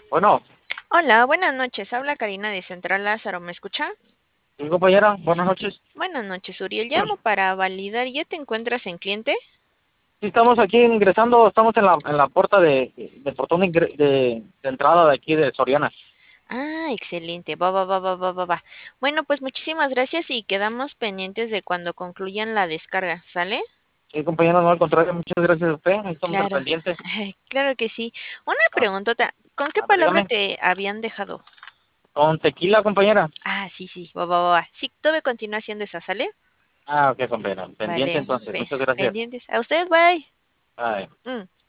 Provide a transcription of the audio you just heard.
Bueno, Hola, buenas noches. Habla Karina de Central Lázaro. ¿Me escucha? sí, compañera, buenas noches. Buenas noches, Uriel. Llamo para validar. ¿Ya te encuentras en cliente? Sí, estamos aquí ingresando, estamos en la puerta del portón de entrada de aquí de Soriana. Ah, excelente. Va, va, va, va, va, va, va. Bueno, pues muchísimas gracias y quedamos pendientes de cuando concluyan la descarga. ¿Sale? Sí, compañera, no al contrario, muchas gracias a usted, ahí estamos al Claro. pendiente. Claro que sí. Una Ah, preguntota. ¿Con qué a ver, palabra dígame, te habían dejado? con tequila, compañera. Ah, sí, sí. Va, va, va, va. Sí, todo continúa haciendo esa, ¿sale? Ah, ok, compañera, pendiente Vale. entonces, muchas gracias. Pendientes. A usted, bye. Ay. Mm.